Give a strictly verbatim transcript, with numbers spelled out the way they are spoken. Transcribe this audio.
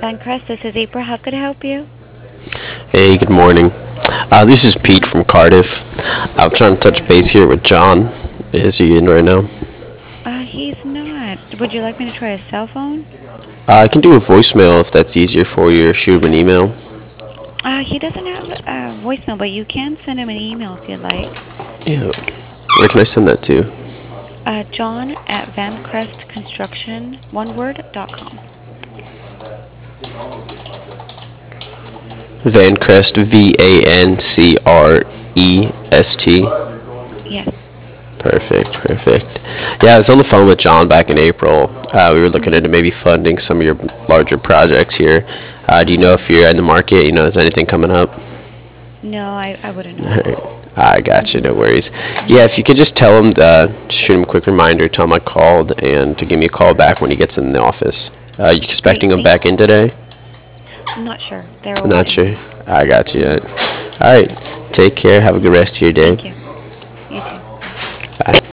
Bancrest, this is April. How could I help you? Hey, good morning. Uh, this is Pete from Cardiff. I'm trying to touch base here with John. Is he in right now? Uh, he's not. Would you like me to try his cell phone? Uh, I can do a voicemail if that's easier for you, or shoot him an email. Uh, he doesn't have a voicemail, but you can send him an email if you'd like. Yeah. Where can I send that to? Uh, John at Vancrest Construction, one word, dot com. Vancrest, V A N C R E S T. Yes. Perfect, perfect. Yeah, I was on the phone with John back in April. Uh, we were looking hmm into maybe funding some of your larger projects here. Uh, do you know if you're in the market? You know, is anything coming up? No, I, I wouldn't know. Alright. I got you, hmm no worries. hmm Yeah, if you could just tell him, uh, shoot him a quick reminder, tell him I called, and to give me a call back when he gets in the office. Uh, you Great. expecting him Thank. back in today? I'm not sure. They're I'm always not in and sure. out. I got you. hmm Alright, take care. Have a good rest of your day. Thank you. You too. Bye. Bye.